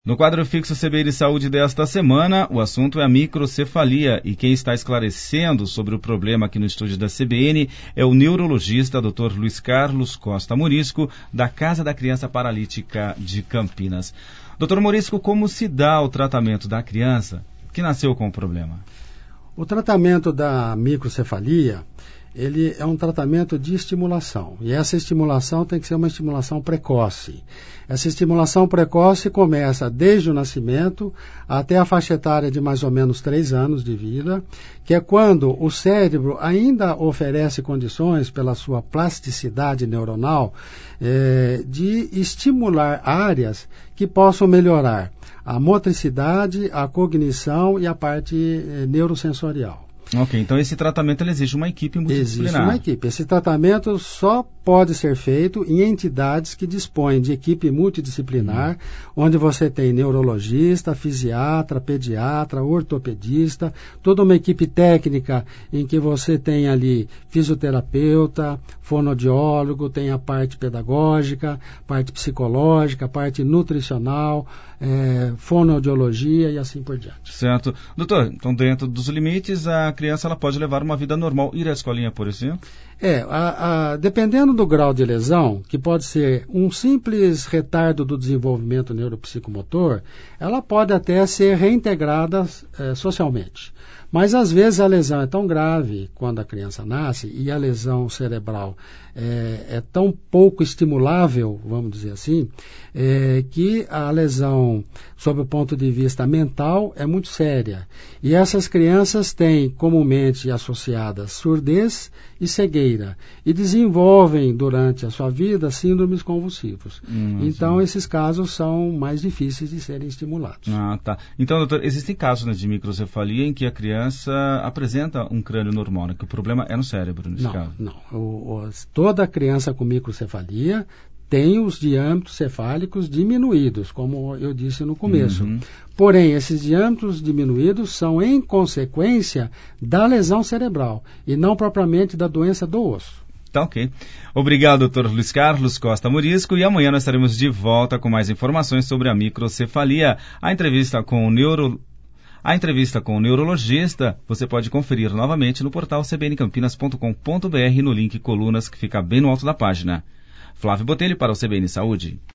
No quadro fixo CBN Saúde desta semana, o assunto é a microcefalia e quem está esclarecendo sobre o problema aqui no estúdio da CBN é o neurologista Dr. Luiz Carlos Costa Morisco, da Casa da Criança Paralítica de Campinas. Dr. Morisco, como se dá o tratamento da criança que nasceu com o problema? O tratamento da microcefalia, ele é um tratamento de estimulação. E essa estimulação tem que ser uma estimulação precoce. Essa estimulação precoce começa desde o nascimento até a faixa etária de mais ou menos 3 anos de vida, que é quando o cérebro ainda oferece condições, pela sua plasticidade neuronal, de estimular áreas que possam melhorar a motricidade, a cognição e a parte neurosensorial. Ok, então esse tratamento ele exige uma equipe multidisciplinar. Existe uma equipe. Esse tratamento só pode ser feito em entidades que dispõem de equipe multidisciplinar, onde você tem neurologista, fisiatra, pediatra, ortopedista, toda uma equipe técnica em que você tem ali fisioterapeuta, fonoaudiólogo, tem a parte pedagógica, parte psicológica, parte nutricional, fonoaudiologia e assim por diante. Certo. Doutor, então dentro dos limites, a criança ela pode levar uma vida normal, ir à escolinha, por exemplo? Dependendo do grau de lesão, que pode ser um simples retardo do desenvolvimento neuropsicomotor, ela pode até ser reintegrada socialmente. Mas às vezes a lesão é tão grave quando a criança nasce e a lesão cerebral é tão pouco estimulável, vamos dizer assim, que a lesão, sob o ponto de vista mental, é muito séria. E essas crianças têm comumente associadas surdez e cegueira e desenvolvem durante a sua vida síndromes convulsivos. Então esses casos são mais difíceis de serem estimulados. Ah, tá. Então, doutor, existem casos de microcefalia em que a criança apresenta um crânio normal, né? Que o problema é no cérebro, nesse caso. Não. Toda criança com microcefalia tem os diâmetros cefálicos diminuídos, como eu disse no começo. Porém, esses diâmetros diminuídos são em consequência da lesão cerebral e não propriamente da doença do osso. Tá ok. Obrigado, Dr. Luiz Carlos Costa Morisco, e amanhã nós estaremos de volta com mais informações sobre a microcefalia. A entrevista com o neurologista você pode conferir novamente no portal cbncampinas.com.br no link Colunas, que fica bem no alto da página. Flávio Botelho para o CBN Saúde.